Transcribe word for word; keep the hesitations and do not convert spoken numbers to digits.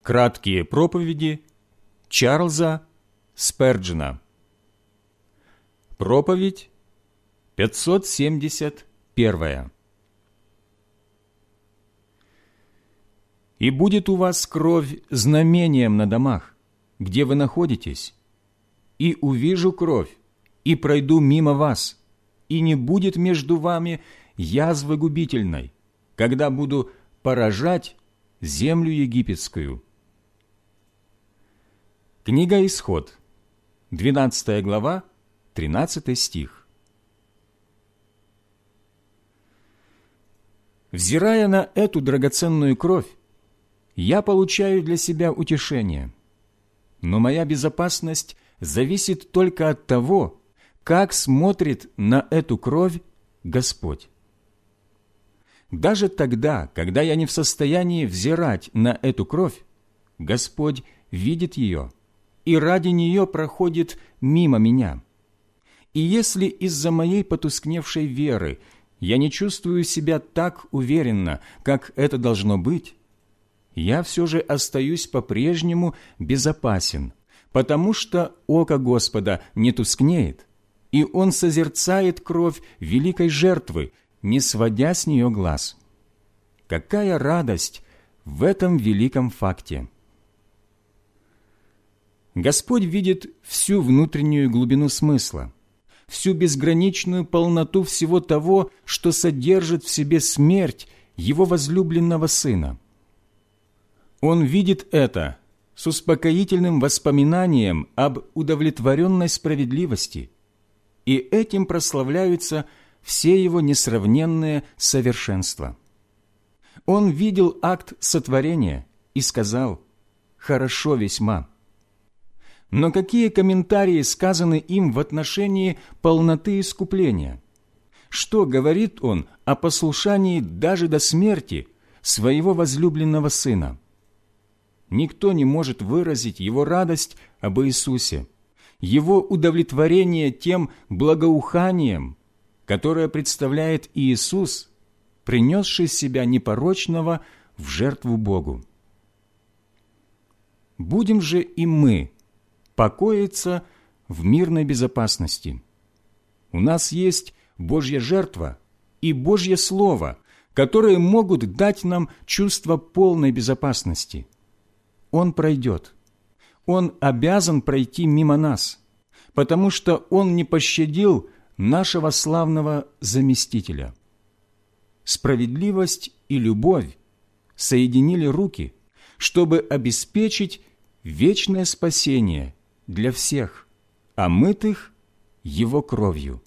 Краткие проповеди Чарльза Сперджена. Проповедь пятьсот семьдесят первая. «И будет у вас кровь знамением на домах, где вы находитесь, и увижу кровь, и пройду мимо вас, и не будет между вами язвы губительной, когда буду поражать землю египетскую». Книга Исход, двенадцатая глава, тринадцатый стих. Взирая на эту драгоценную кровь, я получаю для себя утешение, но моя безопасность зависит только от того, как смотрит на эту кровь Господь. Даже тогда, когда я не в состоянии взирать на эту кровь, Господь видит ее и ради нее проходит мимо меня. И если из-за моей потускневшей веры я не чувствую себя так уверенно, как это должно быть, я все же остаюсь по-прежнему безопасен, потому что око Господа не тускнеет, и Он созерцает кровь великой жертвы, не сводя с нее глаз. Какая радость в этом великом факте! Господь видит всю внутреннюю глубину смысла, всю безграничную полноту всего того, что содержит в себе смерть Его возлюбленного Сына. Он видит это с успокоительным воспоминанием об удовлетворенной справедливости, и этим прославляются все Его несравненные совершенства. Он видел акт сотворения и сказал: «Хорошо весьма». Но какие комментарии сказаны им в отношении полноты искупления? Что говорит он о послушании даже до смерти своего возлюбленного Сына? Никто не может выразить его радость об Иисусе, его удовлетворение тем благоуханием, которое представляет Иисус, принесший себя непорочного в жертву Богу. Будем же и мы покоиться в мирной безопасности. У нас есть Божья жертва и Божье Слово, которые могут дать нам чувство полной безопасности. Он пройдет. Он обязан пройти мимо нас, потому что Он не пощадил нашего славного заместителя. Справедливость и любовь соединили руки, чтобы обеспечить вечное спасение для всех, омытых Его кровью.